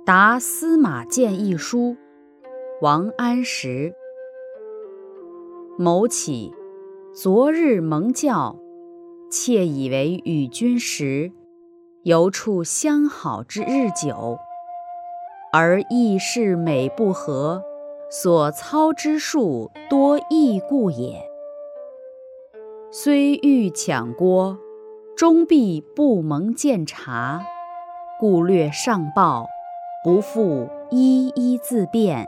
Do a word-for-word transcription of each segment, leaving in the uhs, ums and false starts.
答司马谏一书，王安石。某起，昨日蒙教，窃以为与君时，犹处相好之日久，而意事美不合，所操之术多异故也。虽欲抢郭，终必不蒙见察，故略上报，不复一一自辩。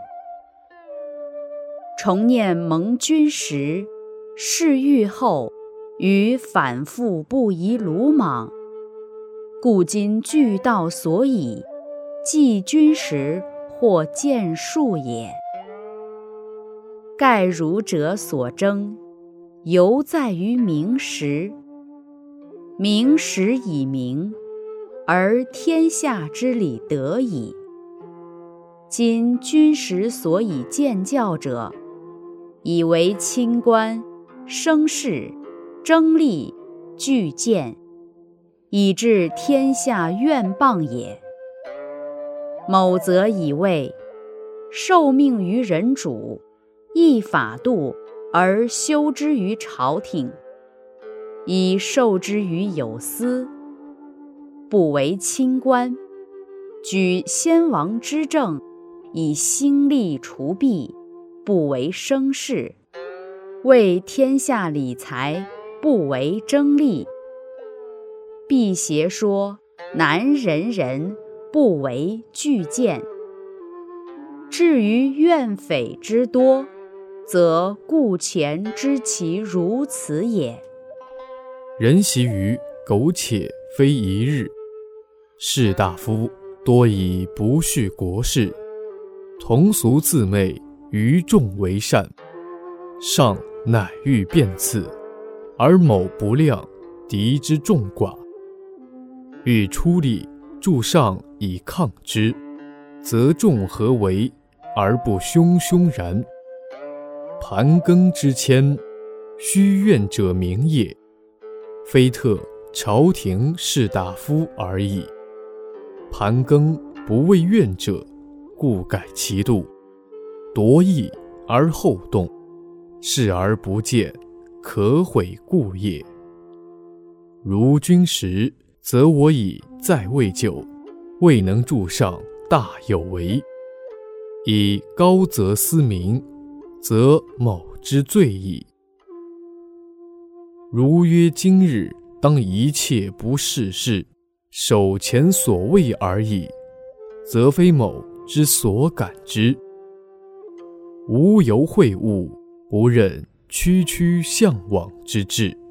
重念蒙君时，事遇后，余反复不宜鲁莽，故今据道所以，记君时或见术也。盖儒者所争，犹在于明时。明时以明，而天下之理得矣。今君时所以见教者，以为清官、生事、争利、具见，以致天下怨谤也。某则以为受命于人主，议法度而修之于朝廷，以受之于有司，不为清官，举先王之政，以兴利除弊，不为生事，为天下理财，不为争利。辟邪说，难仁人，不为具见。至于怨匪之多，则故前知其如此也。 人习于苟且非一日，士大夫多以不恤国事，同俗自媚，于众为善。上乃欲辩次，而某不量敌之众寡，欲出力助上以抗之，则众合围而不汹汹然。盘庚之谦，须怨者明也，非特朝廷士大夫而已。盘庚不为怨者，故改其度，夺义而后动，视而不见，可悔故也。如君时，则我以在位久，未能助上大有为，以高则思明，则某之罪矣。如曰今日当一切不事事，守前所谓而已，则非某之所感之。无由会物，不任区区向往之志。